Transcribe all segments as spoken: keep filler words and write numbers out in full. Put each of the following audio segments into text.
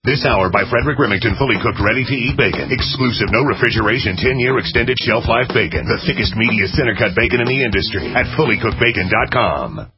This hour by Frederick Remington, fully cooked, ready-to-eat bacon. Exclusive, no refrigeration, ten-year extended shelf life bacon. The thickest, meatiest, center-cut bacon in the industry at fully cooked bacon dot com.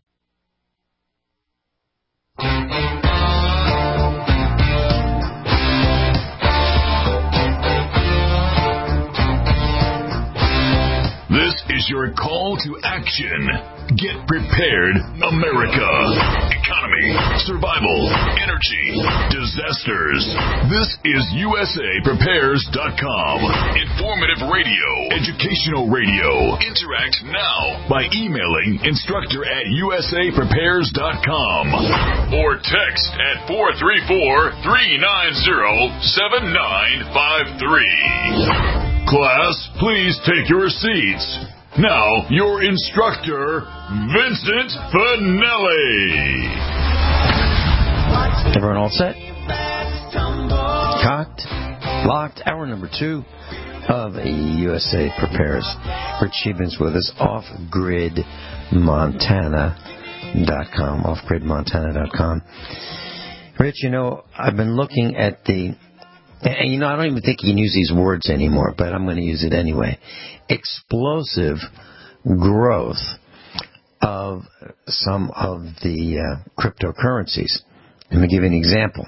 This is your call to action. Get prepared, America. Economy, survival, energy, disasters. This is U S A Prepares dot com. Informative radio, educational radio. Interact now by emailing instructor at U S A Prepares dot com or text at four three four, three nine zero, seven nine five three. Class, please take your seats. Now, your instructor, Vincent Finelli. Everyone all set? Cocked, locked. Hour number two of U S A Prepares. Rich Sheehan's with us, off grid montana dot com, off grid montana dot com. Rich, you know, I've been looking at the... And, you know, I don't even think you can use these words anymore, but I'm going to use it anyway. Explosive growth of some of the uh, cryptocurrencies. Let me give you an example.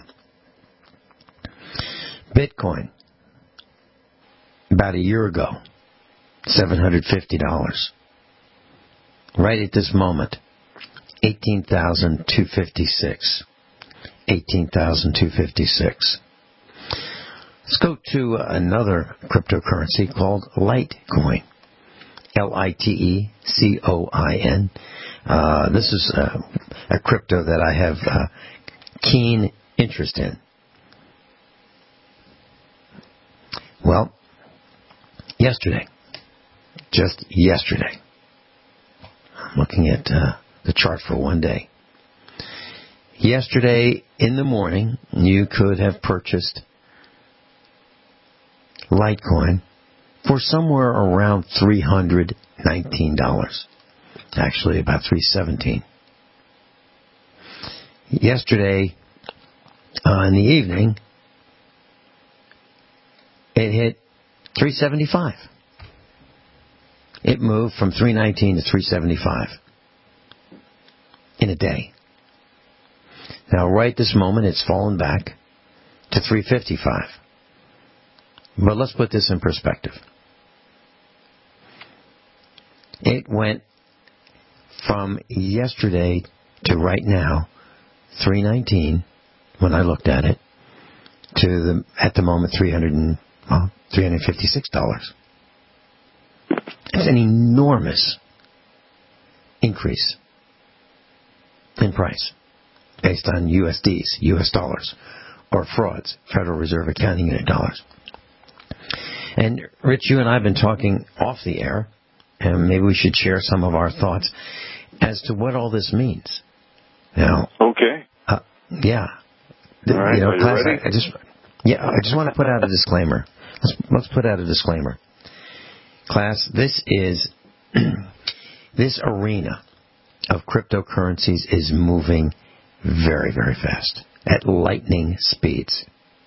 Bitcoin, about a year ago, seven hundred fifty dollars. Right at this moment, eighteen thousand two hundred fifty-six dollars. eighteen thousand two hundred fifty-six dollars. Let's go to another cryptocurrency called Litecoin. L I T E C O I N. Uh, this is uh, a crypto that I have uh, keen interest in. Well, yesterday, just yesterday, I'm looking at uh, the chart for one day. Yesterday in the morning, you could have purchased Litecoin for somewhere around three hundred nineteen dollars. Actually, about three hundred seventeen dollars. Yesterday, uh, in the evening, it hit three hundred seventy-five dollars. It moved from three hundred nineteen dollars to three hundred seventy-five dollars in a day. Now, right this moment, it's fallen back to three hundred fifty-five dollars. But let's put this in perspective. It went from yesterday to right now, three hundred nineteen when I looked at it, to the at the moment three hundred and, well, three hundred fifty-six dollars. It's an enormous increase in price based on U S Ds, U S dollars, or frauds, Federal Reserve Accounting Unit dollars. And Rich, you and I have been talking off the air, and maybe we should share some of our thoughts as to what all this means. Now, okay. Uh, yeah. All right. You know, Are you class, ready? I, I just, yeah, I just want to put out a disclaimer. Let's, let's put out a disclaimer. Class, this is this arena of cryptocurrencies is moving very, very fast at lightning speeds.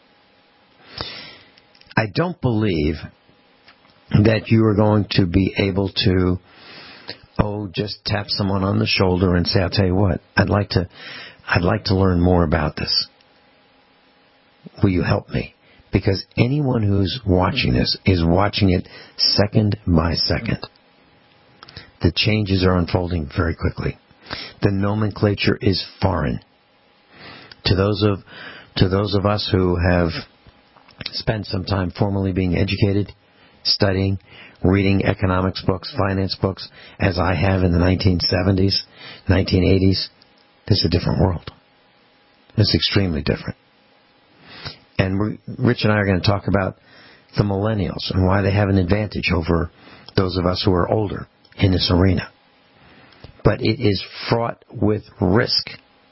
I don't believe that you are going to be able to, oh, just tap someone on the shoulder and say, I'll tell you what, I'd like to, I'd like to learn more about this. Will you help me? Because anyone who's watching this is watching it second by second. The changes are unfolding very quickly. The nomenclature is foreign. To those of, to those of us who have spent some time formally being educated, studying, reading economics books, finance books, as I have in the nineteen seventies, nineteen eighties, this is a different world. It's extremely different. And we're, Rich and I are going to talk about the millennials and why they have an advantage over those of us who are older in this arena. But it is fraught with risk.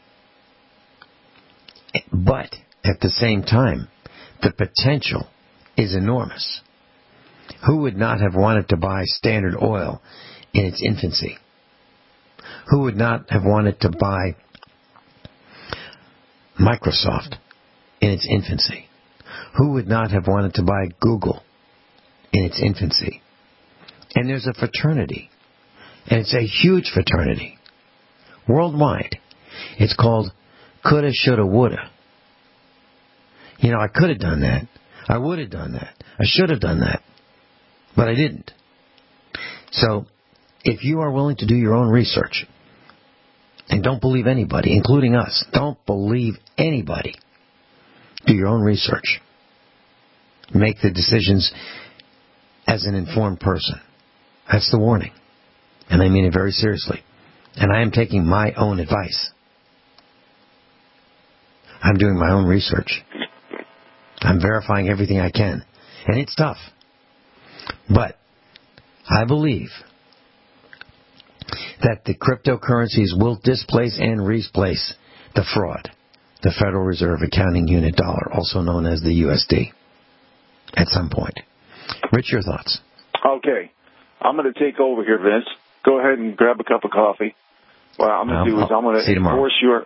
But at the same time, the potential is enormous. Who would not have wanted to buy Standard Oil in its infancy? Who would not have wanted to buy Microsoft in its infancy? Who would not have wanted to buy Google in its infancy? And there's a fraternity, and it's a huge fraternity, worldwide. It's called Coulda, Shoulda, Woulda. You know, I could have done that. I would have done that. I should have done that. But I didn't. So, if you are willing to do your own research, and don't believe anybody, including us, don't believe anybody, do your own research. Make the decisions as an informed person. That's the warning. And I mean it very seriously. And I am taking my own advice. I'm doing my own research. I'm verifying everything I can. And it's tough. But I believe that the cryptocurrencies will displace and replace the fraud, the Federal Reserve Accounting Unit dollar, also known as the U S D, at some point. Rich, your thoughts? Okay. I'm going to take over here, Vince. Go ahead and grab a cup of coffee. What I'm going to do is I'm going to enforce your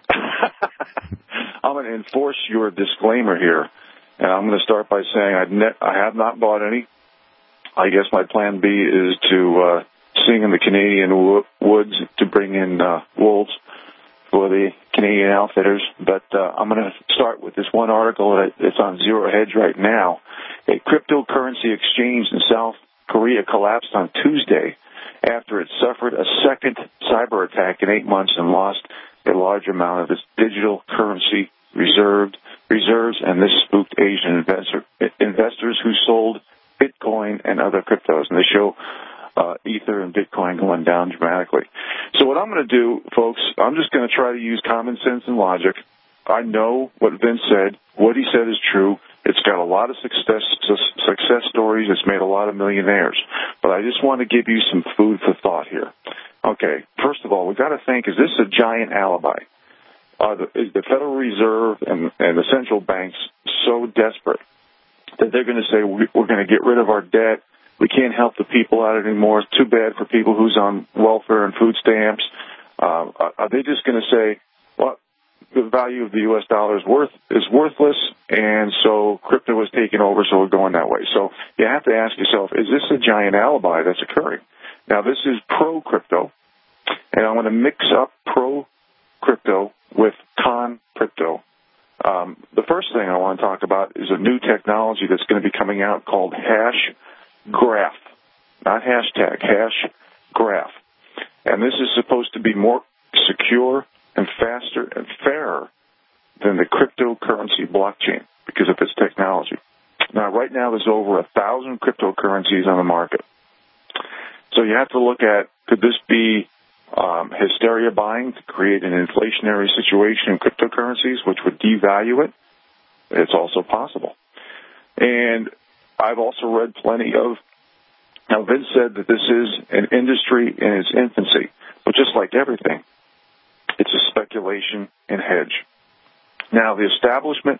I'm going to enforce your disclaimer here, and I'm going to start by saying I've ne- I have not bought any. I guess my plan B is to uh, sing in the Canadian wo- woods to bring in uh, wolves for the Canadian outfitters. But uh, I'm going to start with this one article that's on Zero Hedge right now. A cryptocurrency exchange in South Korea collapsed on Tuesday after it suffered a second cyber attack in eight months and lost a large amount of its digital currency reserved reserves, and this spooked Asian investor, investors who sold Bitcoin and other cryptos. And they show uh, Ether and Bitcoin going down dramatically. So what I'm going to do, folks, I'm just going to try to use common sense and logic. I know what Vince said. What he said is true. It's got a lot of success success stories. It's made a lot of millionaires. But I just want to give you some food for thought here. Okay, first of all, we've got to think, is this a giant alibi? Uh, the, is the Federal Reserve and, and the central banks so desperate that they're going to say, we, we're going to get rid of our debt, we can't help the people out anymore, it's too bad for people who's on welfare and food stamps? Uh, are they just going to say, well, the value of the U S dollar is worth is worthless, and so crypto is taking over, so we're going that way? So you have to ask yourself, is this a giant alibi that's occurring? Now, this is pro-crypto, and I'm going to mix up pro-crypto with con-crypto. Um, the first thing I want to talk about is a new technology that's going to be coming out called Hash Graph, not hashtag, Hash Graph. And this is supposed to be more secure and faster and fairer than the cryptocurrency blockchain because of its technology. Now, right now, there's over a thousand cryptocurrencies on the market. So you have to look at, could this be um, hysteria buying to create an inflationary situation in cryptocurrencies, which would devalue it? It's also possible. And I've also read plenty of, now Vince said that this is an industry in its infancy, but just like everything, it's a speculation and hedge. Now, the establishment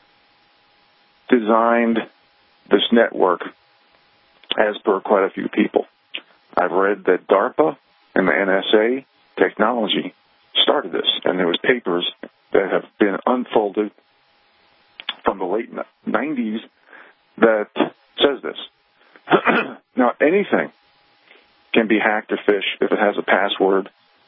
designed this network as per quite a few people. I've read that DARPA and the N S A technology started this, and there was papers that have been unfolded from the late nineties that says this. Now, anything can be hacked or phished if it has a password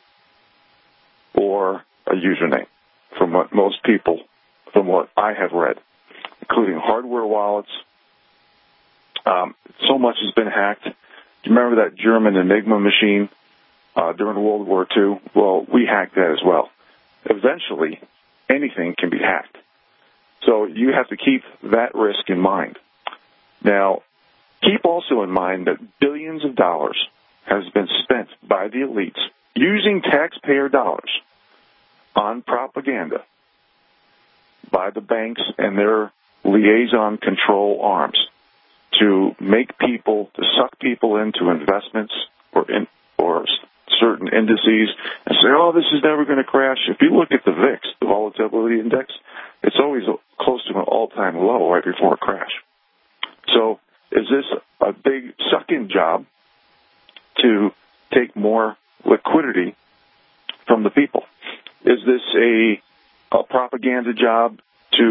or a username, from what most people, from what I have read, including hardware wallets. Um, so much has been hacked. Do you remember that German Enigma machine uh, during World War Two? Well, we hacked that as well. Eventually, anything can be hacked. So you have to keep that risk in mind. Now, keep also in mind that billions of dollars has been spent by the elites using taxpayer dollars on propaganda by the banks and their liaison control arms to make people, to suck people into investments or in, or certain indices and say, oh, this is never going to crash. If you look at the V I X, the volatility index, it's always close to an all-time low right before a crash. So is this a big suck-in job to take more liquidity from the people? Is this a, a propaganda job to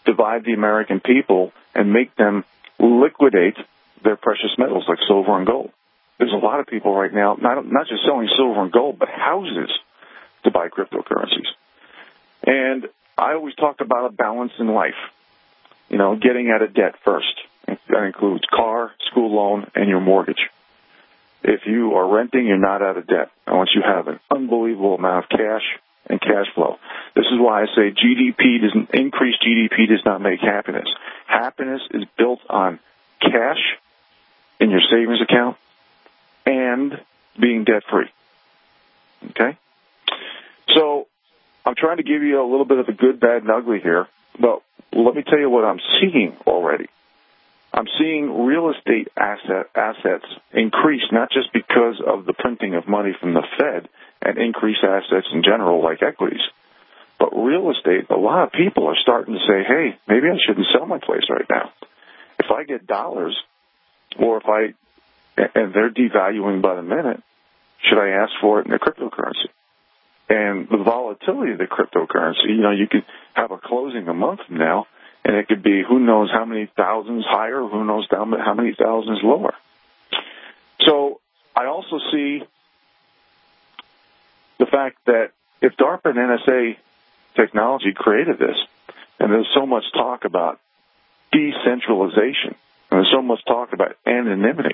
divide the American people and make them liquidate their precious metals like silver and gold. There's a lot of people right now, not, not just selling silver and gold, but houses to buy cryptocurrencies. And I always talk about a balance in life, you know, getting out of debt first. That includes car, school loan, and your mortgage. If you are renting, you're not out of debt. And once you have an unbelievable amount of cash and cash flow. This is why I say G D P doesn't increase. G D P does not make happiness. Happiness is built on cash in your savings account and being debt-free. Okay? So I'm trying to give you a little bit of the good, bad, and ugly here, but let me tell you what I'm seeing already. I'm seeing real estate asset assets increase, not just because of the printing of money from the Fed and increase assets in general like equities, but real estate, a lot of people are starting to say, hey, maybe I shouldn't sell my place right now. If I get dollars, or if I, and they're devaluing by the minute, should I ask for it in a cryptocurrency? And the volatility of the cryptocurrency, you know, you could have a closing a month from now, and it could be who knows how many thousands higher, who knows how many thousands lower. So I also see the fact that if DARPA and N S A technology created this, and there's so much talk about decentralization, and there's so much talk about anonymity,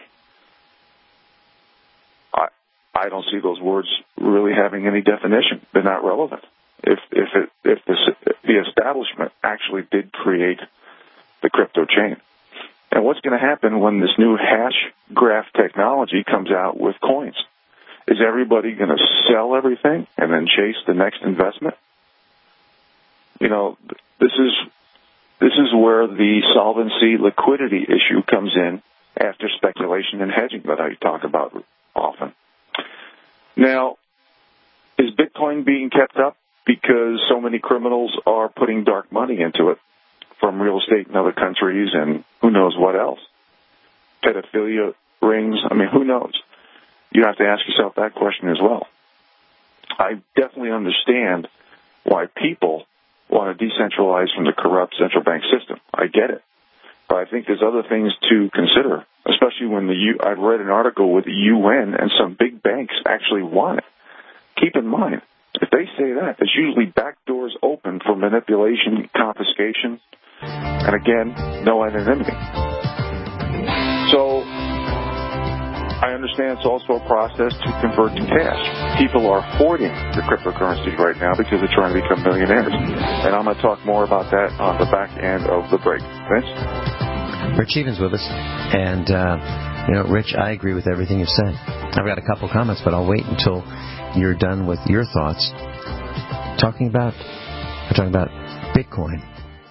I I don't see those words really having any definition. They're not relevant. If if it if the the establishment actually did create the crypto chain, and what's going to happen when this new hash graph technology comes out with coins? Is everybody going to sell everything and then chase the next investment? You know, this is this is where the solvency liquidity issue comes in after speculation and hedging that I talk about often. Now, is Bitcoin being kept up because so many criminals are putting dark money into it from real estate in other countries and who knows what else? Pedophilia rings, I mean, who knows? You have to ask yourself that question as well. I definitely understand why people want to decentralize from the corrupt central bank system. I get it. But I think there's other things to consider, especially when the U- I've read an article with the U N and some big banks actually want it. Keep in mind, if they say that, there's usually back doors open for manipulation, confiscation, and again, no anonymity. So I understand it's also a process to convert to cash. People are hoarding the cryptocurrencies right now because they're trying to become millionaires. And I'm going to talk more about that on the back end of the break. Vince? Rich Evans with us. And, uh, you know, Rich, I agree with everything you've said. I've got a couple comments, but I'll wait until you're done with your thoughts. Talking about, we're talking about Bitcoin.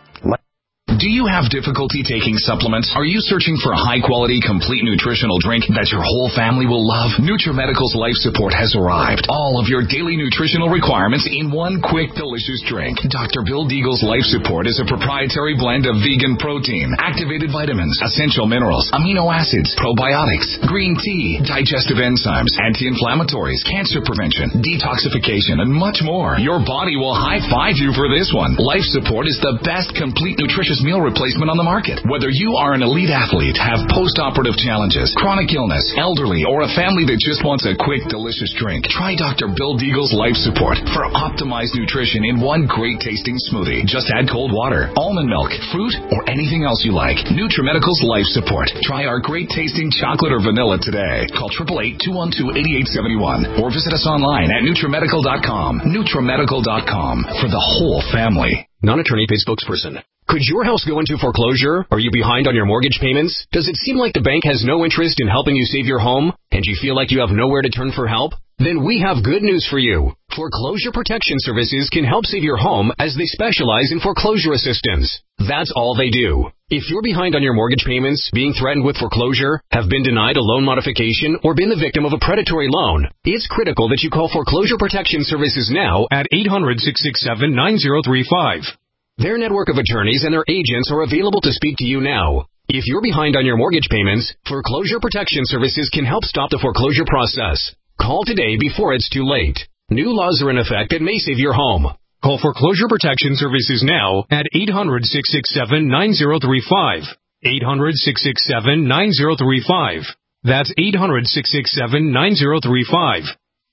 Do you have difficulty taking supplements? Are you searching for a high-quality, complete nutritional drink that your whole family will love? NutriMedical's Life Support has arrived. All of your daily nutritional requirements in one quick, delicious drink. Doctor Bill Deagle's Life Support is a proprietary blend of vegan protein, activated vitamins, essential minerals, amino acids, probiotics, green tea, digestive enzymes, anti-inflammatories, cancer prevention, detoxification, and much more. Your body will high-five you for this one. Life Support is the best complete nutritious meal replacement on the market. Whether you are an elite athlete, have post-operative challenges, chronic illness, elderly, or a family that just wants a quick, delicious drink, try Doctor Bill Deagle's Life Support for optimized nutrition in one great-tasting smoothie. Just add cold water, almond milk, fruit, or anything else you like. NutriMedical's Life Support. Try our great-tasting chocolate or vanilla today. Call eight eight eight, two one two, eight eight seven one or visit us online at NutriMedical dot com. NutriMedical dot com for the whole family. Non-attorney paid spokesperson. Could your house go into foreclosure? Are you behind on your mortgage payments? Does it seem like the bank has no interest in helping you save your home? And you feel like you have nowhere to turn for help? Then we have good news for you. Foreclosure Protection Services can help save your home as they specialize in foreclosure assistance. That's all they do. If you're behind on your mortgage payments, being threatened with foreclosure, have been denied a loan modification, or been the victim of a predatory loan, it's critical that you call Foreclosure Protection Services now at eight hundred, six six seven, nine zero three five. Their network of attorneys and their agents are available to speak to you now. If you're behind on your mortgage payments, Foreclosure Protection Services can help stop the foreclosure process. Call today before it's too late. New laws are in effect that may save your home. Call Foreclosure Protection Services now at eight hundred, six six seven, nine zero three five. eight hundred, six six seven, nine zero three five. That's eight hundred, six six seven, nine zero three five.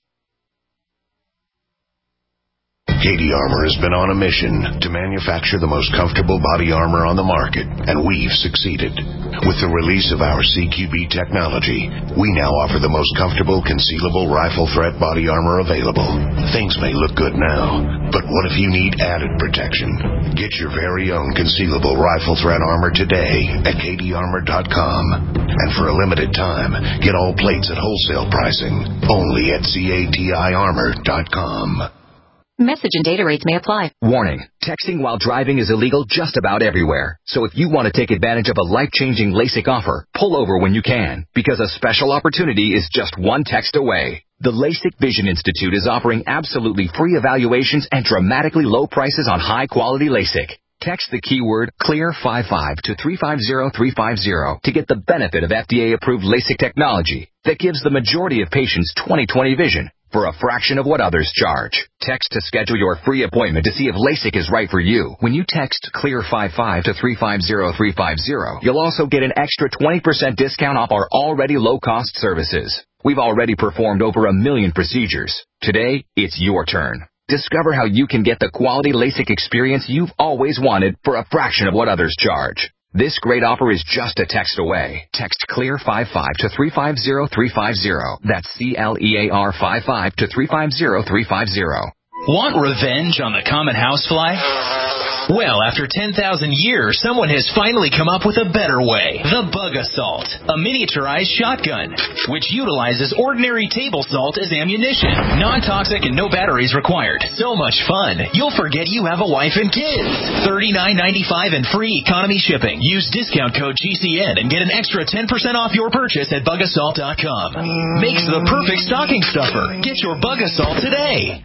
Cady Armor has been on a mission to manufacture the most comfortable body armor on the market, and we've succeeded. With the release of our C Q B technology, we now offer the most comfortable concealable rifle threat body armor available. Things may look good now, but what if you need added protection? Get your very own concealable rifle threat armor today at Cady Armor dot com. And for a limited time, get all plates at wholesale pricing only at Cady Armor dot com. Message and data rates may apply. Warning. Texting while driving is illegal just about everywhere. So if you want to take advantage of a life-changing LASIK offer, pull over when you can, because a special opportunity is just one text away. The LASIK Vision Institute is offering absolutely free evaluations and dramatically low prices on high-quality LASIK. Text the keyword CLEAR fifty-five to three five zero three five zero to get the benefit of F D A-approved LASIK technology that gives the majority of patients twenty twenty vision for a fraction of what others charge. Text to schedule your free appointment to see if LASIK is right for you. When you text CLEAR fifty-five to three five zero three five zero, you'll also get an extra twenty percent discount off our already low-cost services. We've already performed over a million procedures. Today, it's your turn. Discover how you can get the quality LASIK experience you've always wanted for a fraction of what others charge. This great offer is just a text away. Text CLEAR fifty-five to three five zero three five zero. That's C L E A R fifty-five to three five zero three five zero. Want revenge on the common housefly? Well, after ten thousand years, someone has finally come up with a better way. The Bug Assault, a miniaturized shotgun, which utilizes ordinary table salt as ammunition. Non-toxic and no batteries required. So much fun, you'll forget you have a wife and kids. thirty-nine ninety-five and free economy shipping. Use discount code G C N and get an extra ten percent off your purchase at bug assault dot com. Makes the perfect stocking stuffer. Get your Bug Assault today.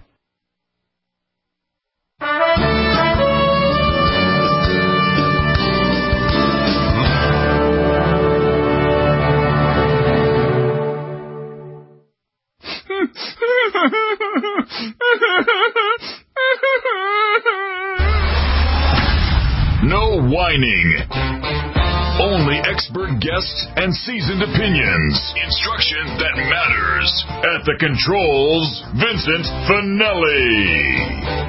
No whining. Only expert guests and seasoned opinions. Instruction that matters. At the controls, Vincent Finelli.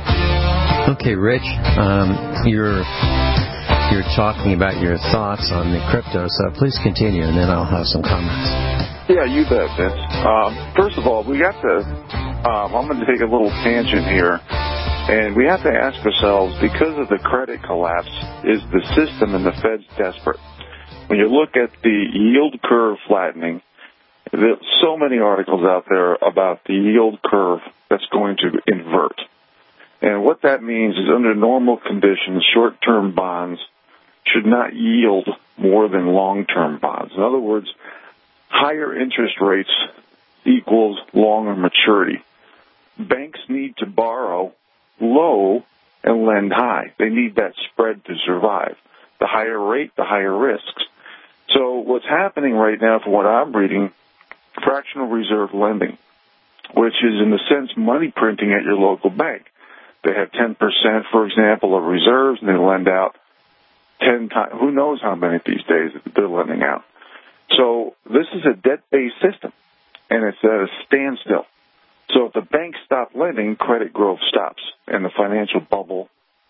Okay, Rich, um, you're you're talking about your thoughts on the crypto, so please continue, and then I'll have some comments. Yeah, you bet, Vince. Um, first of all, we got to, um, I'm going to take a little tangent here, and we have to ask ourselves, because of the credit collapse, is the system and the Fed's desperate? When you look at the yield curve flattening, there's so many articles out there about the yield curve that's going to invert. And what that means is under normal conditions, short-term bonds should not yield more than long-term bonds. In other words, higher interest rates equals longer maturity. Banks need to borrow low and lend high. They need that spread to survive. The higher rate, the higher risks. So what's happening right now, from what I'm reading, fractional reserve lending, which is in a sense money printing at your local bank. They have ten percent, for example, of reserves, and they lend out ten times. Who knows how many these days they're lending out. So this is a debt-based system, and it's at a standstill. So if the banks stop lending, credit growth stops, and the financial bubble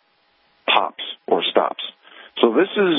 pops or stops. So this is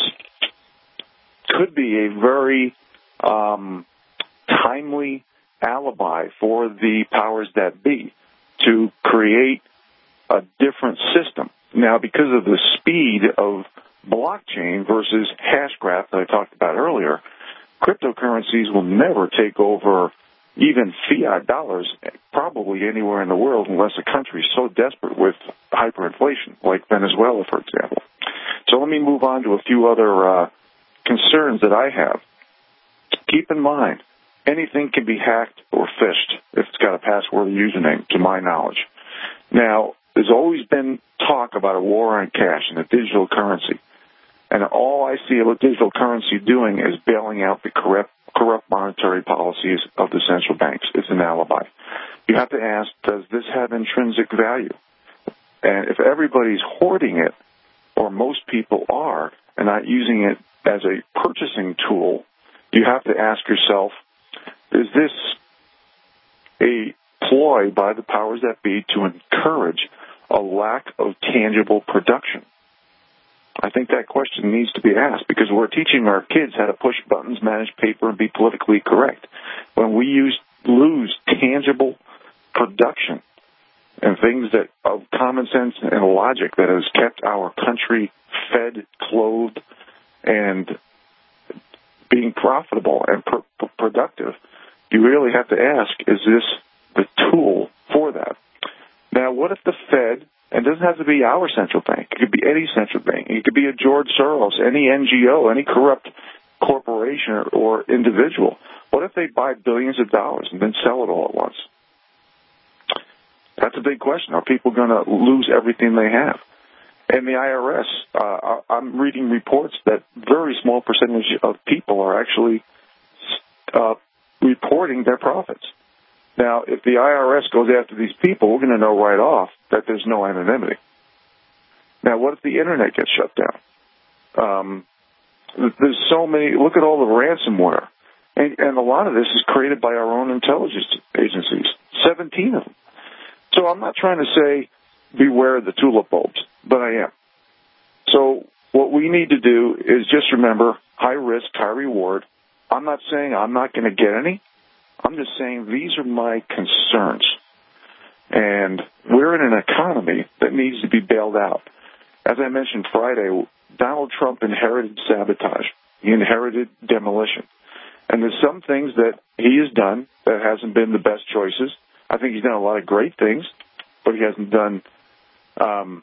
could be a very um, timely alibi for the powers that be to create a different system. Now, because of the speed of blockchain versus Hashgraph that I talked about earlier, cryptocurrencies will never take over even fiat dollars, probably anywhere in the world, unless a country is so desperate with hyperinflation, like Venezuela, for example. So let me move on to a few other uh, concerns that I have. Keep in mind, anything can be hacked or phished if it's got a password or username, to my knowledge. Now, there's always been talk about a war on cash and a digital currency. And all I see a digital currency doing is bailing out the corrupt, corrupt monetary policies of the central banks. It's an alibi. You have to ask, does this have intrinsic value? And if everybody's hoarding it, or most people are, and not using it as a purchasing tool, you have to ask yourself, is this a ploy by the powers that be to encourage a lack of tangible production? I think that question needs to be asked, because we're teaching our kids how to push buttons, manage paper, and be politically correct. When we use, lose tangible production and things that of common sense and logic that has kept our country fed, clothed, and being profitable and pr- productive, you really have to ask, is this the tool for that? Now, what if the Fed, and it doesn't have to be our central bank, it could be any central bank, it could be a George Soros, any N G O, any corrupt corporation or, or individual, what if they buy billions of dollars and then sell it all at once? That's a big question. Are people going to lose everything they have? And the I R S, uh, I'm reading reports that very small percentage of people are actually uh, reporting their profits. Now, if the I R S goes after these people, we're going to know right off that there's no anonymity. Now, what if the Internet gets shut down? Um, there's so many. Look at all the ransomware. And, and a lot of this is created by our own intelligence agencies, seventeen of them. So I'm not trying to say beware the tulip bulbs, but I am. So what we need to do is just remember, high risk, high reward. I'm not saying I'm not going to get any. I'm just saying these are my concerns. And we're in an economy that needs to be bailed out. As I mentioned Friday, Donald Trump inherited sabotage. He inherited demolition. And there's some things that he has done that hasn't been the best choices. I think he's done a lot of great things, but he hasn't done um,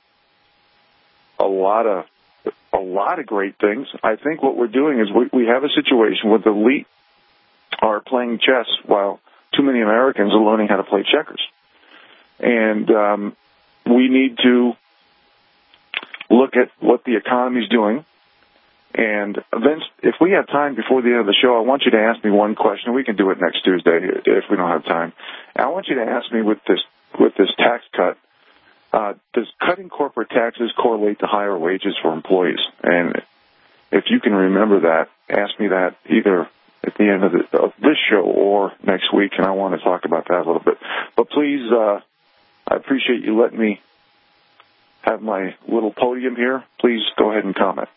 a lot of a lot of great things. I think what we're doing is we, we have a situation where the elite are playing chess while too many Americans are learning how to play checkers. And um, we need to look at what the economy is doing. And Vince, if we have time before the end of the show, I want you to ask me one question. We can do it next Tuesday if we don't have time. I want you to ask me with this with this tax cut, uh, does cutting corporate taxes correlate to higher wages for employees? And if you can remember that, ask me that either at the end of, the, of this show or next week, and I want to talk about that a little bit. But please, uh, I appreciate you letting me have my little podium here. Please go ahead and comment.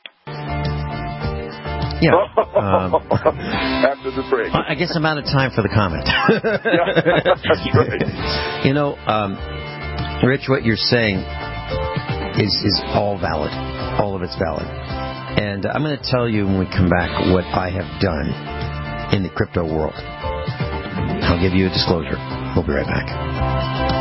Yeah. Um, After the break. I guess I'm out of time for the comment. Yeah, that's right. You know, um, Rich, what you're saying is is all valid. All of it's valid. And I'm going to tell you when we come back what I have done in the crypto world. I'll give you a disclosure. We'll be right back.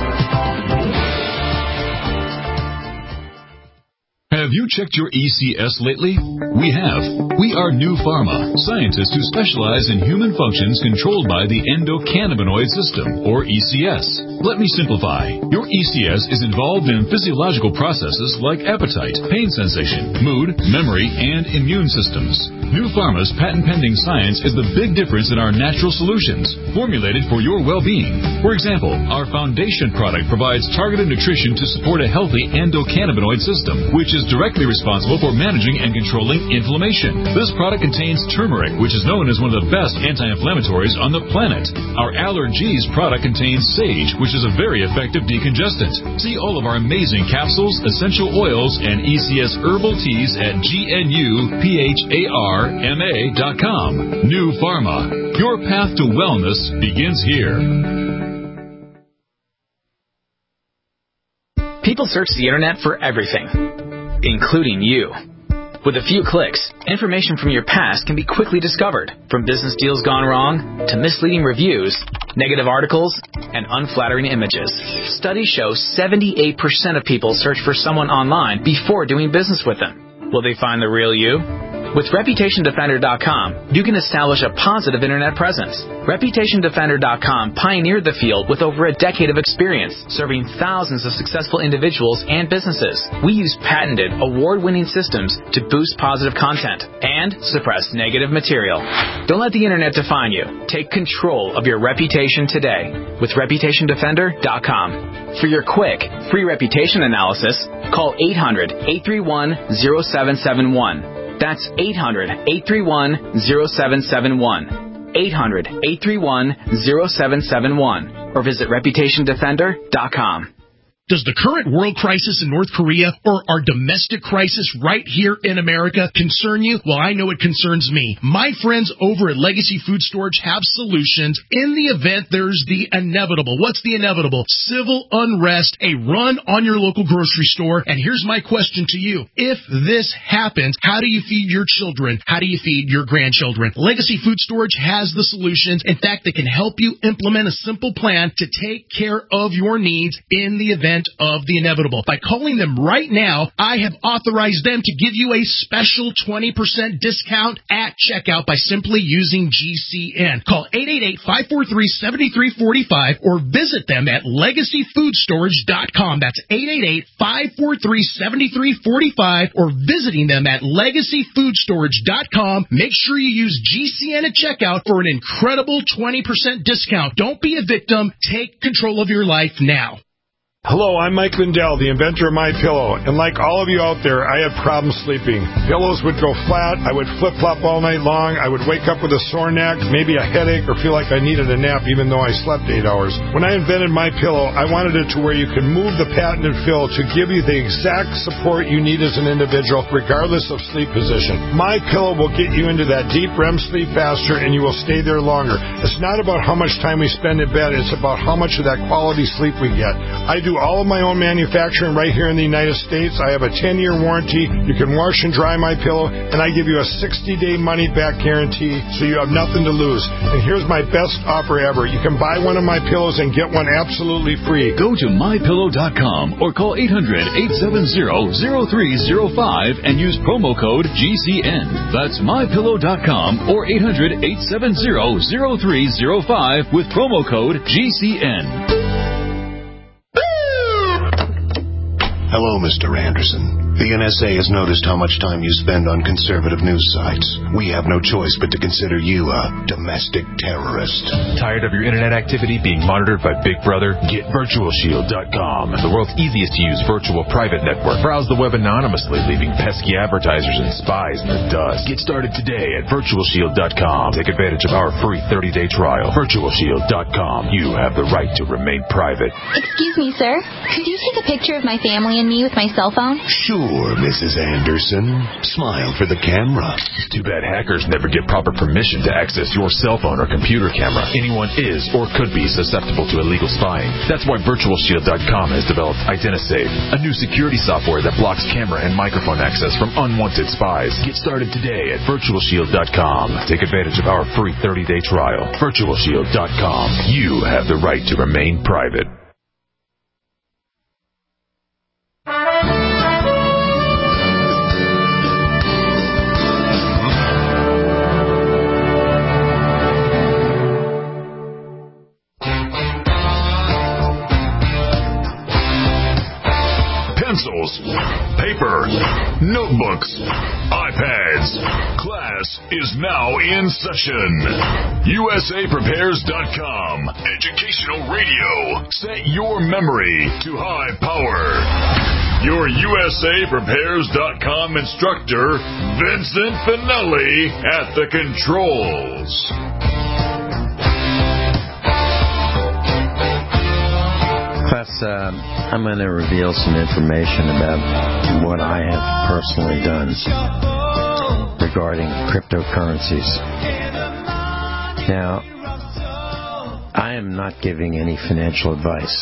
Have you checked your E C S lately? We have. We are New Pharma, scientists who specialize in human functions controlled by the endocannabinoid system, or E C S. Let me simplify. Your E C S is involved in physiological processes like appetite, pain sensation, mood, memory, and immune systems. New Pharma's patent-pending science is the big difference in our natural solutions, formulated for your well-being. For example, our foundation product provides targeted nutrition to support a healthy endocannabinoid system, which is directly responsible for managing and controlling inflammation. This product contains turmeric, which is known as one of the best anti-inflammatories on the planet. Our Allergies product contains sage, which is a very effective decongestant. See all of our amazing capsules, essential oils, and E C S herbal teas at G N U P H A R M A dot com. New Pharma. Your path to wellness begins here. People search the internet for everything, including you. With a few clicks, information from your past can be quickly discovered, from business deals gone wrong to misleading reviews, negative articles, and unflattering images. Studies show seventy-eight percent of people search for someone online before doing business with them. Will they find the real you? With Reputation Defender dot com, you can establish a positive Internet presence. Reputation Defender dot com pioneered the field with over a decade of experience, serving thousands of successful individuals and businesses. We use patented, award-winning systems to boost positive content and suppress negative material. Don't let the Internet define you. Take control of your reputation today with Reputation Defender dot com. For your quick, free reputation analysis, call eight hundred, eight three one, zero seven seven one. That's eight hundred, eight three one, zero seven seven one. eight hundred, eight three one, zero seven seven one. Or visit Reputation Defender dot com. Does the current world crisis in North Korea or our domestic crisis right here in America concern you? Well, I know it concerns me. My friends over at Legacy Food Storage have solutions in the event there's the inevitable. What's the inevitable? Civil unrest, a run on your local grocery store. And here's my question to you. If this happens, how do you feed your children? How do you feed your grandchildren? Legacy Food Storage has the solutions. In fact, they can help you implement a simple plan to take care of your needs in the event of the inevitable. By calling them right now, I have authorized them to give you a special twenty percent discount at checkout by simply using G C N. Call eight eight eight, five four three, seven three four five or visit them at Legacy Food Storage dot com. That's eight eight eight, five four three, seven three four five or visiting them at Legacy Food Storage dot com. Make sure you use G C N at checkout for an incredible twenty percent discount. Don't be a victim. Take control of your life now. Hello, I'm Mike Lindell, the inventor of MyPillow, and like all of you out there, I had problems sleeping. Pillows would go flat, I would flip-flop all night long, I would wake up with a sore neck, maybe a headache, or feel like I needed a nap even though I slept eight hours. When I invented MyPillow, I wanted it to where you could move the patented fill to give you the exact support you need as an individual, regardless of sleep position. MyPillow will get you into that deep R E M sleep faster, and you will stay there longer. It's not about how much time we spend in bed, it's about how much of that quality sleep we get. I do all of my own manufacturing right here in the United States. I have a ten-year warranty. You can wash and dry my pillow, and I give you a sixty-day money-back guarantee, so you have nothing to lose. And here's my best offer ever. You can buy one of my pillows and get one absolutely free. Go to my pillow dot com or call eight hundred, eight seven zero, zero three zero five and use promo code G C N. That's my pillow dot com or eight hundred, eight seven zero, zero three zero five with promo code G C N. Hello, Mister Anderson. The N S A has noticed how much time you spend on conservative news sites. We have no choice but to consider you a domestic terrorist. Tired of your internet activity being monitored by Big Brother? Get Virtual Shield dot com, the world's easiest to use virtual private network. Browse the web anonymously, leaving pesky advertisers and spies in the dust. Get started today at Virtual Shield dot com. Take advantage of our free thirty-day trial. Virtual Shield dot com. You have the right to remain private. Excuse me, sir. Could you take a picture of my family and me with my cell phone? Sure, Missus Anderson. Smile for the camera. Too bad hackers never get proper permission to access your cell phone or computer camera. Anyone is or could be susceptible to illegal spying. That's why Virtual Shield dot com has developed IdentiSafe, a new security software that blocks camera and microphone access from unwanted spies. Get started today at Virtual Shield dot com. Take advantage of our free thirty-day trial. Virtual Shield dot com. You have the right to remain private. Pencils, paper, notebooks, iPads. Class is now in session. U S A Prepares dot com. Educational radio. Set your memory to high power. Your U S A Prepares dot com instructor, Vincent Finelli, at the controls. Class, uh, I'm going to reveal some information about what I have personally done regarding cryptocurrencies. Now, I am not giving any financial advice.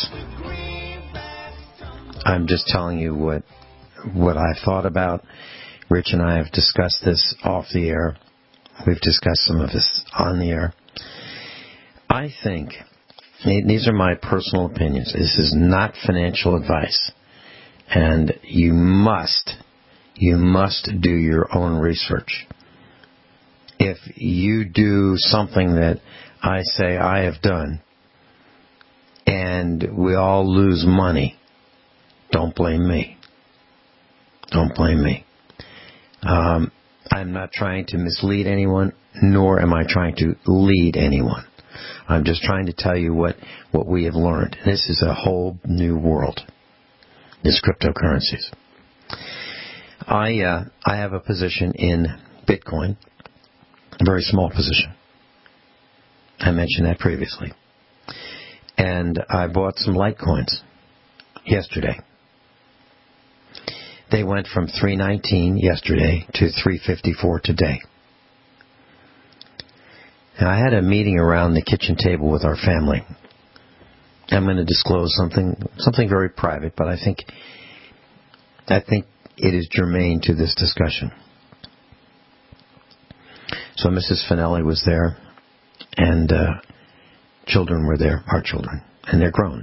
I'm just telling you what what I've thought about. Rich and I have discussed this off the air. We've discussed some of this on the air. I think... These are my personal opinions. This is not financial advice. And you must, you must do your own research. if you do something that I say I have done and we all lose money, don't blame me. Don't blame me. Um, I'm not trying to mislead anyone, nor am I trying to lead anyone. I'm just trying to tell you what, what we have learned. This is a whole new world, this cryptocurrencies. I uh, I have a position in Bitcoin, a very small position. I mentioned that previously. And I bought some Litecoins yesterday. They went from three nineteen yesterday to three fifty-four today. Now, I had a meeting around the kitchen table with our family. I'm going to disclose something something very private, but I think I think it is germane to this discussion. So Missus Finelli was there, and uh, children were there, our children, and they're grown.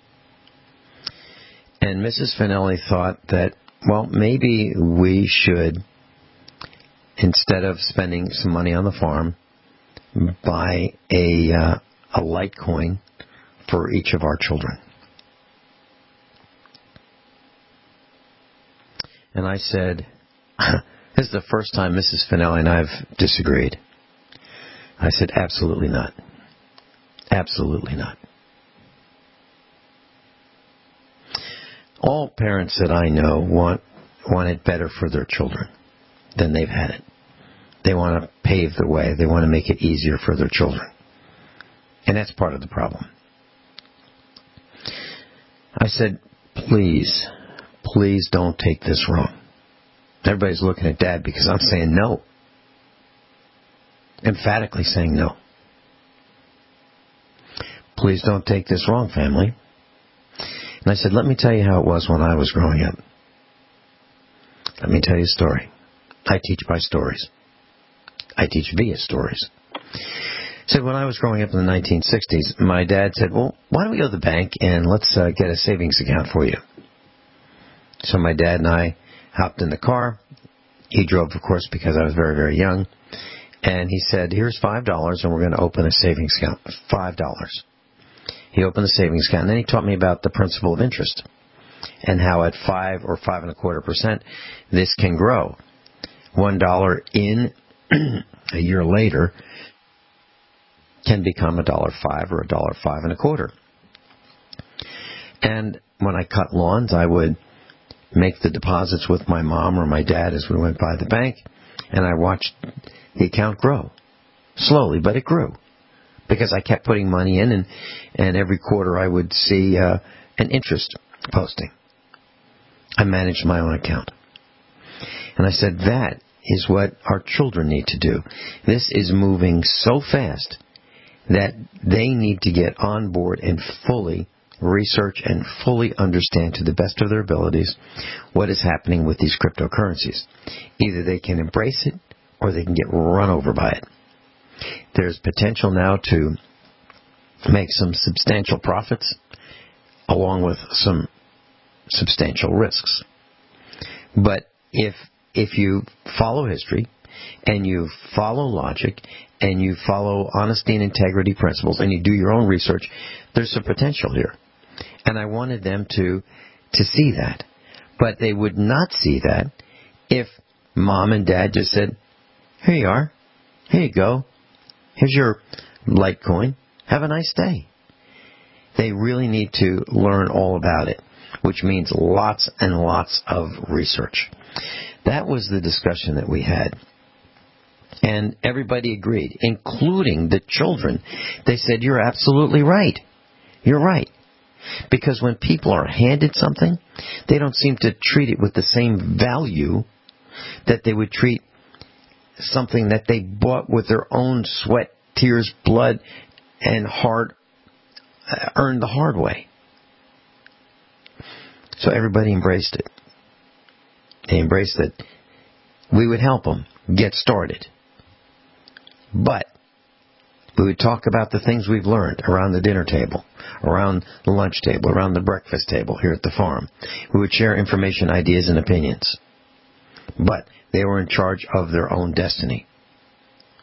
And Missus Finelli thought that, well, maybe we should, instead of spending some money on the farm, buy a uh, a Litecoin for each of our children. And I said, this is the first time Missus Finelli and I have disagreed. I said, absolutely not. Absolutely not. All parents that I know want want it better for their children than they've had it. They want to pave the way. They want to make it easier for their children. And that's part of the problem. I said, please, please don't take this wrong. Everybody's looking at Dad because I'm saying no. Emphatically saying no. Please don't take this wrong, family. And I said, let me tell you how it was when I was growing up. Let me tell you a story. I teach by stories. I teach via stories. So when I was growing up in the nineteen sixties, my dad said, well, why don't we go to the bank and let's uh, get a savings account for you. So my dad and I hopped in the car. He drove, of course, because I was very, very young. And he said, here's five dollars and we're going to open a savings account. five dollars. He opened the savings account, and then he taught me about the principle of interest and how at five or five and a quarter percent, this can grow. One dollar in a year later can become a dollar five or a dollar five and a quarter. And when I cut lawns, I would make the deposits with my mom or my dad as we went by the bank, and I watched the account grow slowly, but it grew. Because I kept putting money in, and, and every quarter I would see uh, an interest posting. I managed my own account. And I said, that is what our children need to do. This is moving so fast that they need to get on board and fully research and fully understand to the best of their abilities what is happening with these cryptocurrencies. Either they can embrace it or they can get run over by it. There's potential now to make some substantial profits along with some substantial risks. But if if you follow history and you follow logic and you follow honesty and integrity principles and you do your own research, there's some potential here. And I wanted them to to see that. But they would not see that if Mom and Dad just said, here you are, here you go. Here's your Litecoin. Have a nice day. They really need to learn all about it, which means lots and lots of research. That was the discussion that we had. And everybody agreed, including the children. They said, you're absolutely right. You're right. Because when people are handed something, they don't seem to treat it with the same value that they would treat something that they bought with their own sweat, tears, blood, and hard uh, earned the hard way. So everybody embraced it. They embraced that we would help them get started. But we would talk about the things we've learned around the dinner table, around the lunch table, around the breakfast table here at the farm. We would share information, ideas, and opinions. But they were in charge of their own destiny.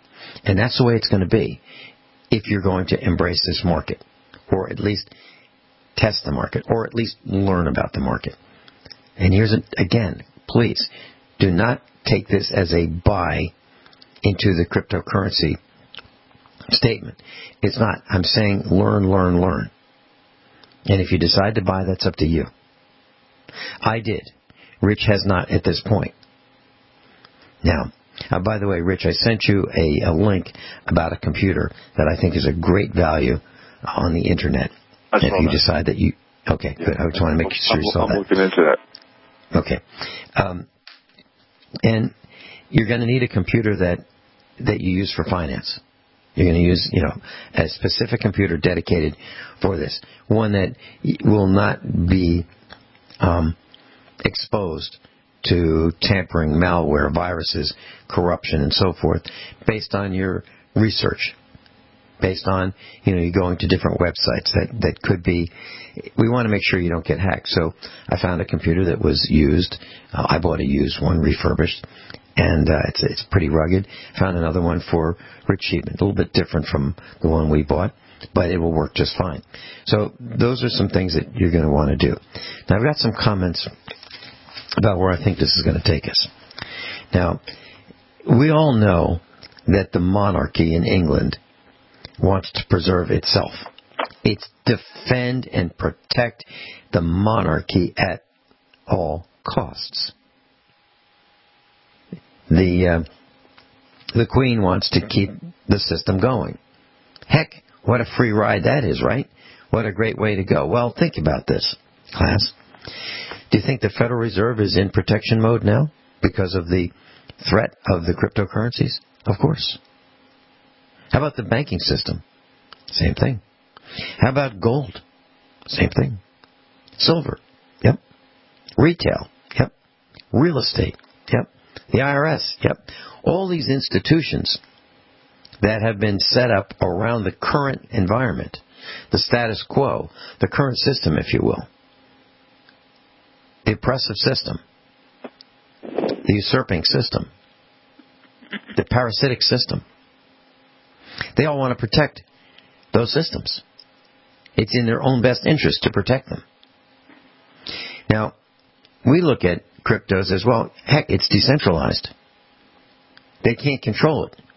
And that's the way it's going to be if you're going to embrace this market, or at least test the market, or at least learn about the market. And here's, a, again, please, do not take this as a buy into the cryptocurrency statement. It's not. I'm saying learn, learn, learn. And if you decide to buy, that's up to you. I did. Rich has not at this point. Now, uh, by the way, Rich, I sent you a, a link about a computer that I think is a great value on the Internet. I if you that. decide that you... Okay, yeah. good. I just want to make sure you saw I'm that. I'm looking into that. Okay. Um, and you're going to need a computer that, that you use for finance. You're going to use, you know, a specific computer dedicated for this. One that will not be um, exposed to tampering, malware, viruses, corruption, and so forth, based on your research. Based on, you know, you going to different websites that, that could be, we want to make sure you don't get hacked. So I found a computer that was used. Uh, I bought a used one, refurbished, and uh, it's it's pretty rugged. Found another one for Rich Sheepman, a little bit different from the one we bought, but it will work just fine. So those are some things that you're going to want to do. Now I've got some comments about where I think this is going to take us. Now, we all know that the monarchy in England wants to preserve itself. It's defend and protect the monarchy at all costs. The uh, the Queen wants to keep the system going. Heck, what a free ride that is, right? What a great way to go. Well, think about this, class. Do you think the Federal Reserve is in protection mode now because of the threat of the cryptocurrencies? Of course. How about the banking system? Same thing. How about gold? Same thing. Silver? Yep. Retail? Yep. Real estate? Yep. The I R S? Yep. All these institutions that have been set up around the current environment, the status quo, the current system, if you will, the oppressive system, the usurping system, the parasitic system. They all want to protect those systems. It's in their own best interest to protect them. Now, we look at cryptos as, well, heck, it's decentralized. They can't control it.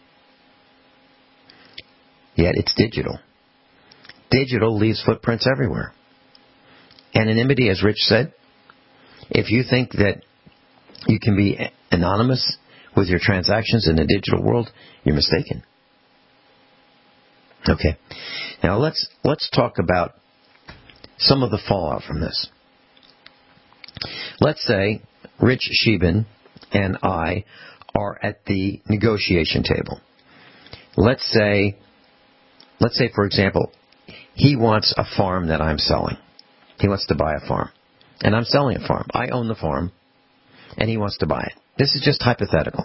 Yet it's digital. Digital leaves footprints everywhere. Anonymity, as Rich said, if you think that you can be anonymous with your transactions in the digital world, you're mistaken. Okay. Now let's let's talk about some of the fallout from this. Let's say Rich Sheepman and I are at the negotiation table. Let's say, let's say for example, he wants a farm that I'm selling. He wants to buy a farm. And I'm selling a farm. I own the farm, and he wants to buy it. This is just hypothetical.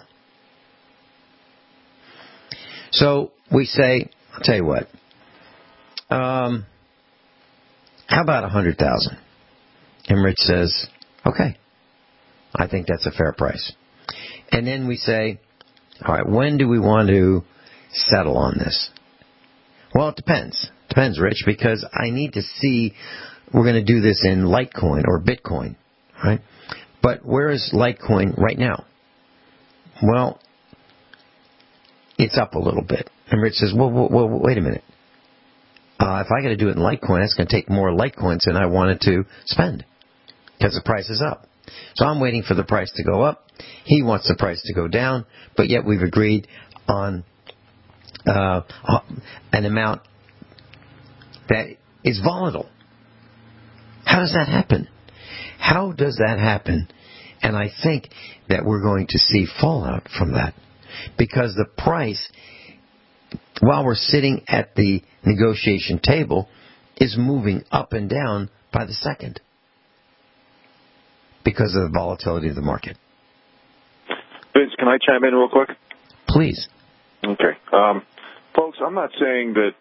So we say, I'll tell you what, um, how about one hundred thousand dollars? And Rich says, okay, I think that's a fair price. And then we say, all right, when do we want to settle on this? Well, it depends. Depends, Rich, because I need to see, we're going to do this in Litecoin or Bitcoin, right? But where is Litecoin right now? Well, it's up a little bit. And Rich says, well, well, well wait a minute. Uh, if I got to do it in Litecoin, that's going to take more Litecoins than I wanted to spend because the price is up. So I'm waiting for the price to go up. He wants the price to go down, but yet we've agreed on uh, an amount that is volatile. How does that happen? How does that happen? And I think that we're going to see fallout from that because the price, while we're sitting at the negotiation table, is moving up and down by the second because of the volatility of the market. Vince, can I chime in real quick? Please. Okay. Um, folks, I'm not saying that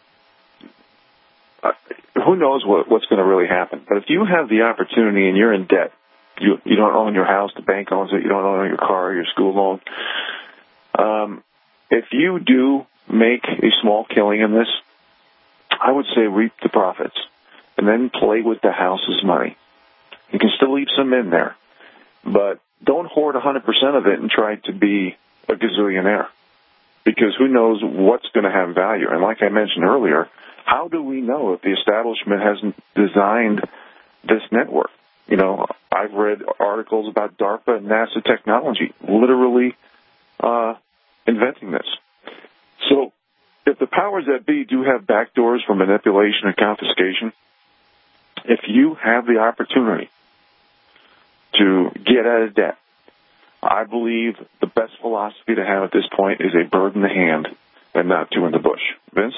uh, who knows what, what's going to really happen. But if you have the opportunity and you're in debt, you you don't own your house, the bank owns it, you don't own your car, your school loan, um, if you do make a small killing in this, I would say reap the profits and then play with the house's money. You can still leave some in there, but don't hoard one hundred percent of it and try to be a gazillionaire, because who knows what's going to have value. And like I mentioned earlier, how do we know if the establishment hasn't designed this network? You know, I've read articles about DARPA and NASA technology literally uh, inventing this. So if the powers that be do have backdoors for manipulation and confiscation, if you have the opportunity to get out of debt, I believe the best philosophy to have at this point is a bird in the hand and not two in the bush. Vince?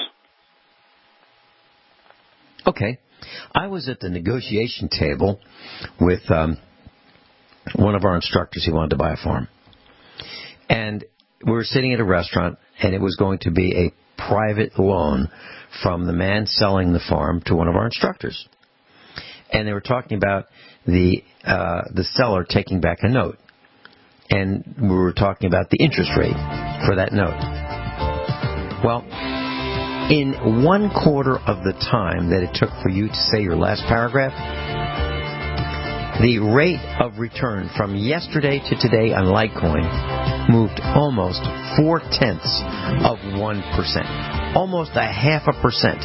Okay. I was at the negotiation table with um, one of our instructors. He wanted to buy a farm. And we were sitting at a restaurant, and it was going to be a private loan from the man selling the farm to one of our instructors. And they were talking about the uh, the seller taking back a note. And we were talking about the interest rate for that note. Well, in one quarter of the time that it took for you to say your last paragraph, the rate of return from yesterday to today on Litecoin moved almost four-tenths of one percent. Almost a half a percent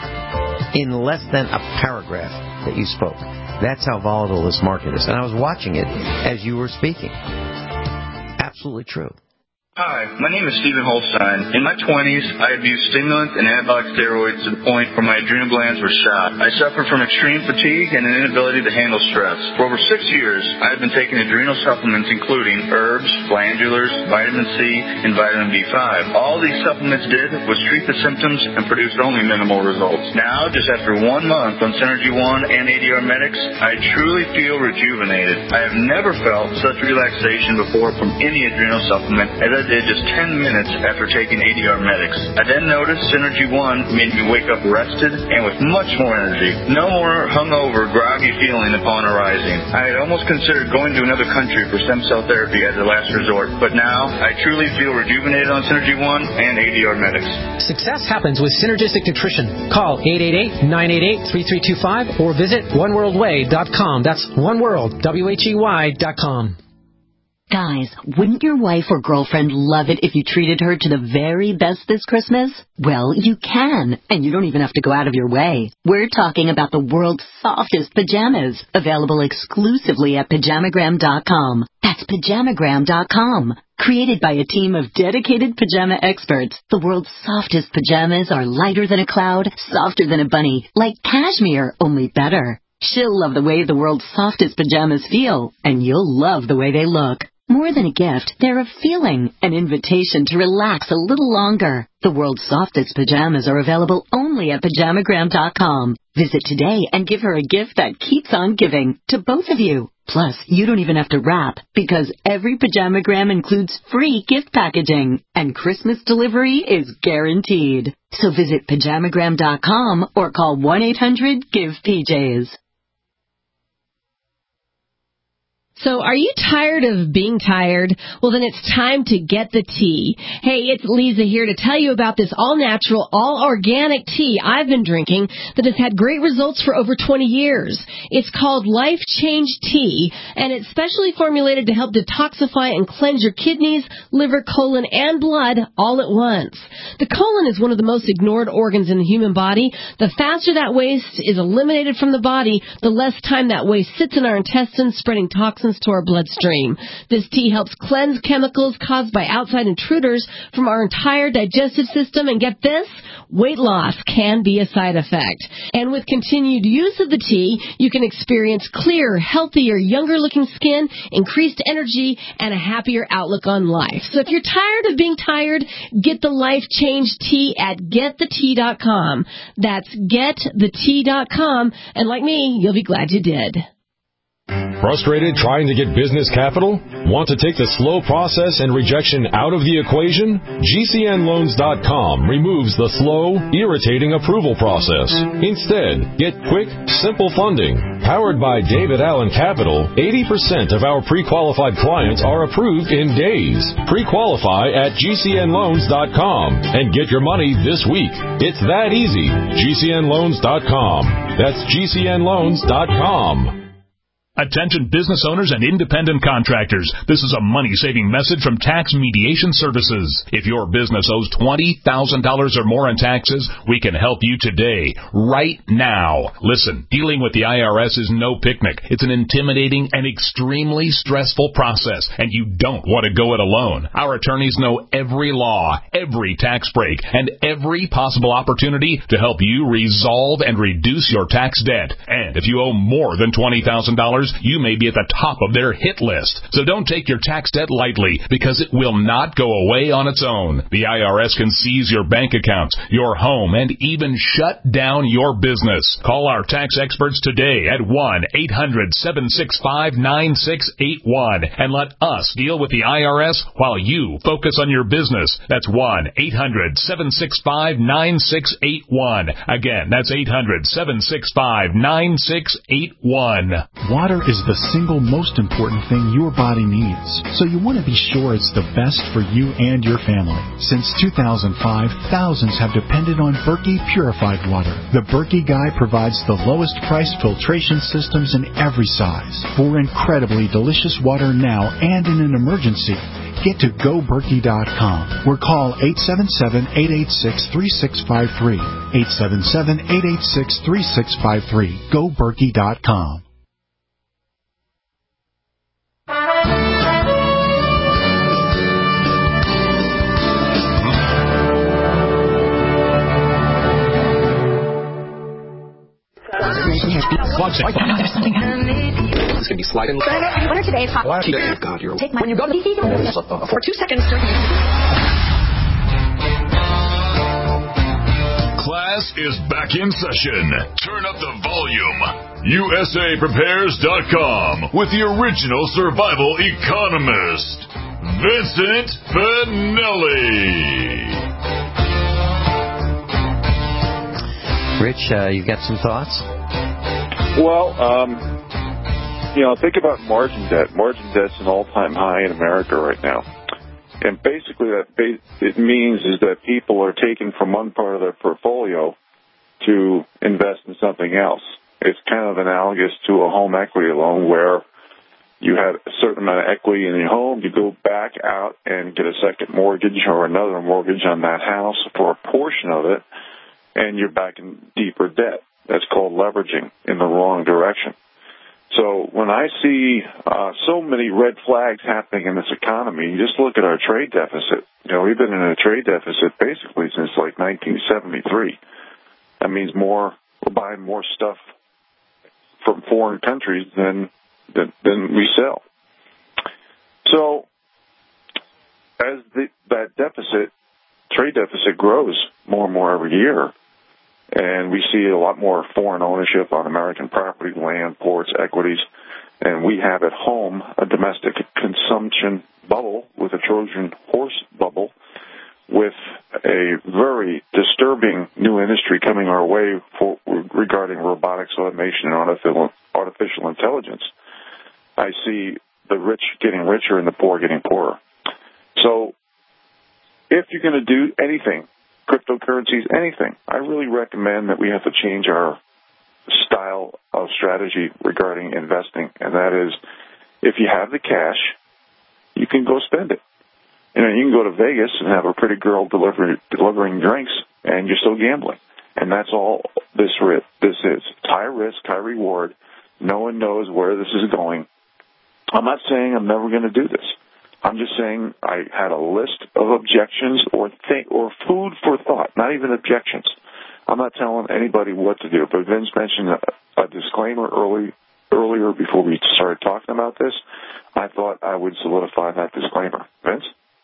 in less than a paragraph that you spoke. That's how volatile this market is. And I was watching it as you were speaking. Absolutely true. Hi, my name is Stephen Holstein. In my twenties, I abused stimulants and anabolic steroids to the point where my adrenal glands were shot. I suffered from extreme fatigue and an inability to handle stress. For over six years, I have been taking adrenal supplements including herbs, glandulars, vitamin C, and vitamin B five. All these supplements did was treat the symptoms and produced only minimal results. Now, just after one month on Synergy One and A D R Medics, I truly feel rejuvenated. I have never felt such relaxation before from any adrenal supplement as I did just ten minutes after taking A D R Medics. I then noticed Synergy One made me wake up rested and with much more energy. No more hungover, groggy feeling upon arising. I had almost considered going to another country for stem cell therapy as a last resort, but now I truly feel rejuvenated on Synergy One and A D R Medics. Success happens with Synergistic Nutrition. Call eight eight eight, nine eight eight, three three two five or visit one world way dot com. That's oneworld, W H E Y dot com. Guys, wouldn't your wife or girlfriend love it if you treated her to the very best this Christmas? Well, you can, and you don't even have to go out of your way. We're talking about the world's softest pajamas, available exclusively at pajamagram dot com. That's pajamagram dot com. Created by a team of dedicated pajama experts, the world's softest pajamas are lighter than a cloud, softer than a bunny, like cashmere, only better. She'll love the way the world's softest pajamas feel, and you'll love the way they look. More than a gift, they're a feeling, an invitation to relax a little longer. The world's softest pajamas are available only at pajamagram dot com. Visit today and give her a gift that keeps on giving to both of you. Plus, you don't even have to wrap, because every Pajamagram includes free gift packaging, and Christmas delivery is guaranteed. So visit pajamagram dot com or call one eight hundred give P Js. So are you tired of being tired? Well, then it's time to get the tea. Hey, it's Lisa here to tell you about this all-natural, all-organic tea I've been drinking that has had great results for over twenty years. It's called Life Change Tea, and it's specially formulated to help detoxify and cleanse your kidneys, liver, colon, and blood all at once. The colon is one of the most ignored organs in the human body. The faster that waste is eliminated from the body, the less time that waste sits in our intestines, spreading toxins to our bloodstream. This tea helps cleanse chemicals caused by outside intruders from our entire digestive system, and get this, weight loss can be a side effect. And with continued use of the tea, you can experience clearer, healthier, younger-looking skin, increased energy, and a happier outlook on life. So if you're tired of being tired, get the Life Change Tea at get the tea dot com. That's get the tea dot com, and like me, you'll be glad you did. Frustrated trying to get business capital? Want to take the slow process and rejection out of the equation? G C N loans dot com removes the slow, irritating approval process. Instead, get quick, simple funding. Powered by David Allen Capital, eighty percent of our pre-qualified clients are approved in days. Pre-qualify at G C N loans dot com and get your money this week. It's that easy. G C N loans dot com. That's G C N loans dot com. Attention business owners and independent contractors. This is a money-saving message from Tax Mediation Services. If your business owes twenty thousand dollars or more in taxes, we can help you today, right now. Listen, dealing with the I R S is no picnic. It's an intimidating and extremely stressful process, and you don't want to go it alone. Our attorneys know every law, every tax break, and every possible opportunity to help you resolve and reduce your tax debt. And if you owe more than twenty thousand dollars, you may be at the top of their hit list. So don't take your tax debt lightly, because it will not go away on its own. The I R S can seize your bank accounts, your home, and even shut down your business. Call our tax experts today at one eight hundred seven six five nine six eight one and let us deal with the I R S while you focus on your business. That's one eight hundred seven six five nine six eight one. Again, that's eight hundred seven six five nine six eight one. Water is the single most important thing your body needs, so you want to be sure it's the best for you and your family. Since two thousand five, thousands have depended on Berkey purified water. The Berkey Guy provides the lowest price filtration systems in every size for incredibly delicious water now and in an emergency. Get to go berkey dot com or call eight seven seven, eight eight six, three six five three. eight seven seven, eight eight six, three six five three. go berkey dot com. There's something happening. This could be sliding. What are today's hot? God, you're take my when you go to the for two seconds. Class is back in session. Turn up the volume. U S A Prepares dot com with the original survival economist, Vincent Finelli. Rich, uh, you got some thoughts? Well, um, you know, think about margin debt. Margin debt's an all-time high in America right now. And basically that it means is that people are taking from one part of their portfolio to invest in something else. It's kind of analogous to a home equity loan where you have a certain amount of equity in your home, you go back out and get a second mortgage or another mortgage on that house for a portion of it, and you're back in deeper debt. That's called leveraging in the wrong direction. So when I see uh, so many red flags happening in this economy, you just look at our trade deficit. You know, we've been in a trade deficit basically since like nineteen seventy-three. That means more, we're buying more stuff from foreign countries than than, than we sell. So as the, that deficit, trade deficit grows more and more every year, and we see a lot more foreign ownership on American property, land, ports, equities, and we have at home a domestic consumption bubble with a Trojan horse bubble with a very disturbing new industry coming our way for, regarding robotics, automation, and artificial, artificial intelligence. I see the rich getting richer and the poor getting poorer. So if you're going to do anything, cryptocurrencies, anything, I really recommend that we have to change our style of strategy regarding investing, and that is, if you have the cash, you can go spend it. You know, you can go to Vegas and have a pretty girl deliver, delivering drinks, and you're still gambling. And that's all this this is. It's high risk, high reward. No one knows where this is going. I'm not saying I'm never going to do this. I'm just saying I had a list of objections or th- or food for thought, not even objections. I'm not telling anybody what to do, but Vince mentioned a, a disclaimer early, earlier before we started talking about this. I thought I would solidify that disclaimer. Vince?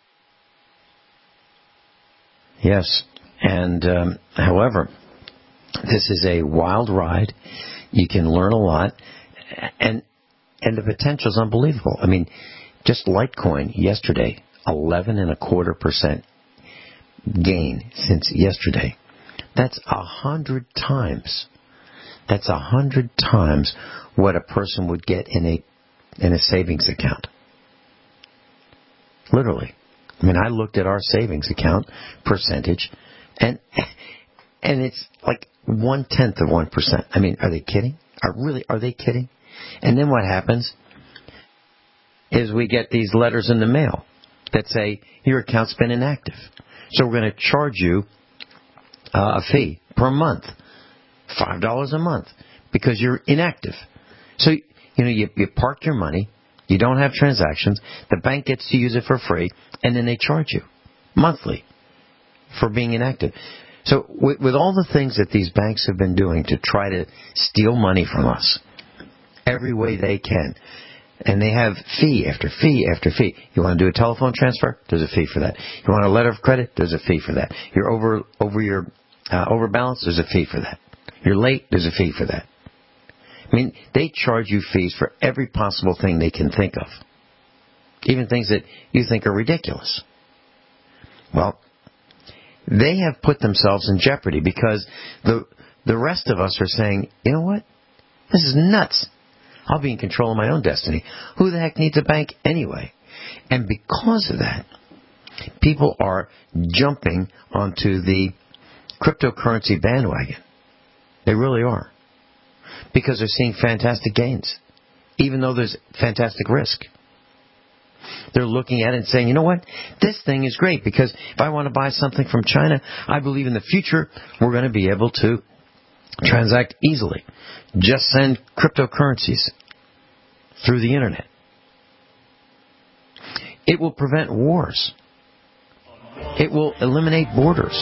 Yes, and um, however, this is a wild ride. You can learn a lot, and and the potential is unbelievable. I mean, just Litecoin yesterday, eleven and a quarter percent gain since yesterday. That's a hundred times. That's a hundred times what a person would get in a in a savings account. Literally. I mean, I looked at our savings account percentage, and and it's like one tenth of one percent. I mean, are they kidding? Are really? Are they kidding? And then what happens is we get these letters in the mail that say your account's been inactive, so we're going to charge you uh, a fee per month, five dollars a month, because you're inactive. So you know you you park your money. You don't have transactions. The bank gets to use it for free, and then they charge you monthly for being inactive. So with, with all the things that these banks have been doing to try to steal money from us every way they can, and they have fee after fee after fee. You want to do a telephone transfer? There's a fee for that. You want a letter of credit? There's a fee for that. You're over over your uh, overbalance? There's a fee for that. You're late? There's a fee for that. I mean, they charge you fees for every possible thing they can think of, even things that you think are ridiculous. Well, they have put themselves in jeopardy because the the rest of us are saying, you know what? This is nuts. I'll be in control of my own destiny. Who the heck needs a bank anyway? And because of that, people are jumping onto the cryptocurrency bandwagon. They really are. Because they're seeing fantastic gains, even though there's fantastic risk. They're looking at it and saying, you know what, this thing is great because if I want to buy something from China, I believe in the future we're going to be able to transact easily. Just send cryptocurrencies through the internet. It will prevent wars. It will eliminate borders.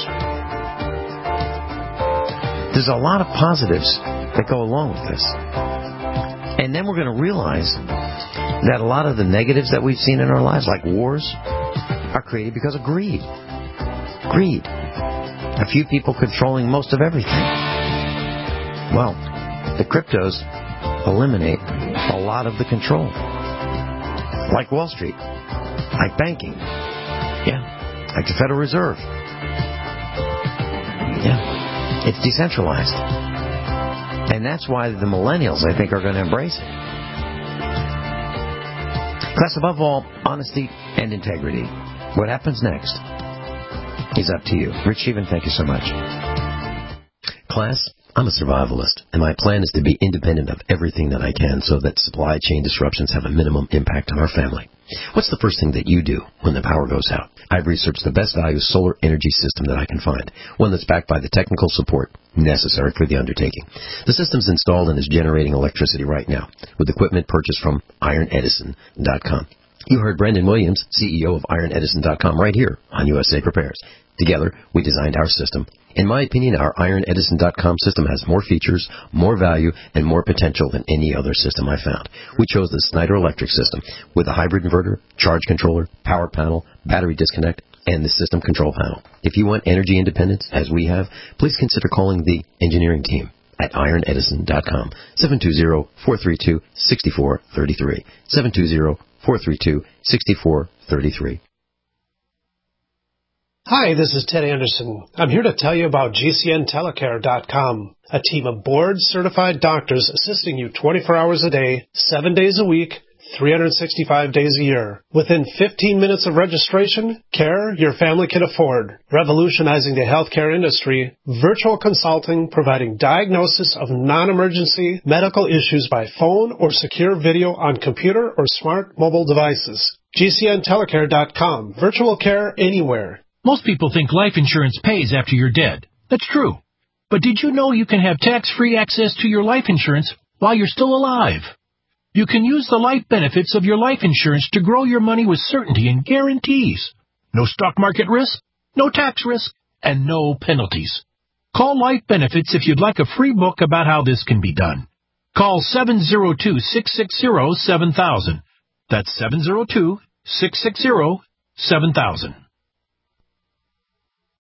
There's a lot of positives that go along with this. And then we're going to realize that a lot of the negatives that we've seen in our lives, like wars, are created because of greed. Greed. A few people controlling most of everything. Well, the cryptos eliminate a lot of the control. Like Wall Street. Like banking. Yeah. Like the Federal Reserve. Yeah. It's decentralized. And that's why the millennials, I think, are going to embrace it. Class, above all, honesty and integrity. What happens next is up to you. Rich Sheevan, thank you so much. Class, I'm a survivalist, and my plan is to be independent of everything that I can so that supply chain disruptions have a minimum impact on our family. What's the first thing that you do when the power goes out? I've researched the best value solar energy system that I can find, one that's backed by the technical support necessary for the undertaking. The system's installed and is generating electricity right now with equipment purchased from Iron Edison dot com. You heard Brendan Williams, C E O of Iron Edison dot com, right here on U S A Prepares. Together, we designed our system. In my opinion, our Iron Edison dot com system has more features, more value, and more potential than any other system I found. We chose the Snyder Electric system with a hybrid inverter, charge controller, power panel, battery disconnect, and the system control panel. If you want energy independence, as we have, please consider calling the engineering team at Iron Edison dot com, seven two zero, four three two, six four three three, seven two zero, four three two, six four three three. Hi, this is Ted Anderson. I'm here to tell you about G C N telecare dot com, a team of board-certified doctors assisting you twenty-four hours a day, seven days a week, three hundred sixty-five days a year. Within fifteen minutes of registration, care your family can afford. Revolutionizing the healthcare industry, virtual consulting providing diagnosis of non-emergency medical issues by phone or secure video on computer or smart mobile devices. G C N telecare dot com, virtual care anywhere. Most people think life insurance pays after you're dead. That's true. But did you know you can have tax-free access to your life insurance while you're still alive? You can use the life benefits of your life insurance to grow your money with certainty and guarantees. No stock market risk, no tax risk, and no penalties. Call Life Benefits if you'd like a free book about how this can be done. Call seven zero two, six six zero, seven thousand. That's seven zero two, six six zero, seven thousand.